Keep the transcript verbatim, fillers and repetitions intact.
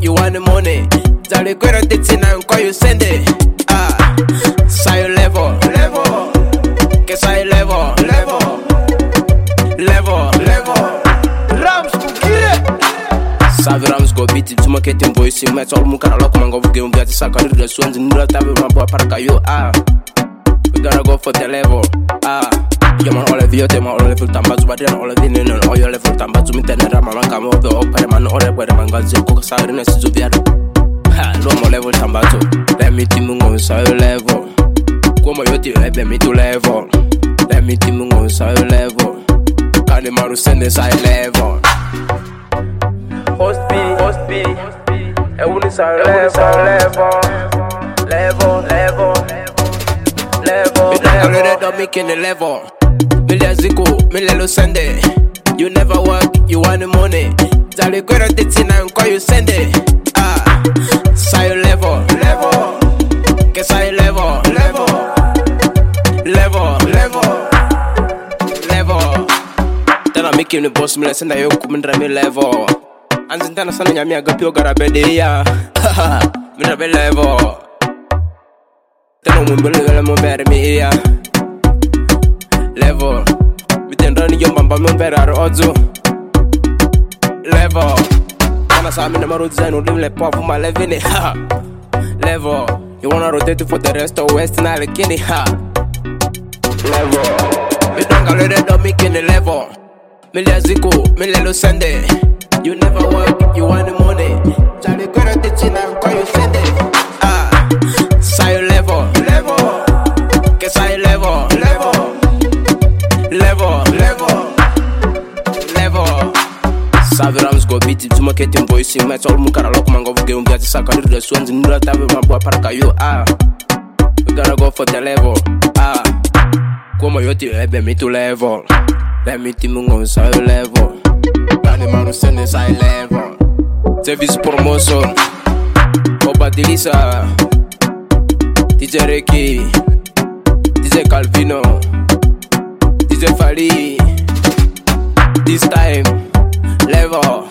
you want the money. Tell the girl that it's in and call you send it. Ah, side level, level. Que side level, level, level, level. Rams go get it. Save Rams go beat it to my getting boys. See my all muka lock man go game get saka the swans in the time my boy parka you. Ah, we gotta go for the level. Ah. Yo man all of you te man all level tambazu badena all of you no all your level tambazu mitenera mama kama ope opere man all level man gazi ko sare na sizo biado ha lo mo level tambazu let me timungo so level como yo ti let me to level let me timungo so level kani maru sende sai level host B host B e uni sa level level level level level level don't make in the level. Miliaziko, milelo sende. You never work, you want the money. Tali kwera tetina and call you send it. Ah, side level, level. Que side level, level, level, level, level. Then I make him the boss. Me listen that you come and drive me level. And then I send me a gapio garabedia. Haha, me drive level. Then I'm gonna be better me here. Level, we then run your mamba me better ozo. Level, wanna saw me the road design or live pop for my living it. Ha. Level, you wanna rotate for the rest of Western Allegheny. Ha. Level, we don't go let it don't make the level. Miliaziko, milelo sende. You never work, you want the money. Charlie go to teaching and call you send it. Ah, side level, level, que side level, level. Level, level, level. Save Rams go beat it to my getting boys. See my all muka lock man go game get saka the swans in the time my boy parka you. Ah, we gotta go for the level. Ah, como yo ti let me to level. Let me timungo so level. Kani manu send side level. Service promotion. Oba Dilisa, D J Ricky, D J Calvino, D J Fali. This time, level.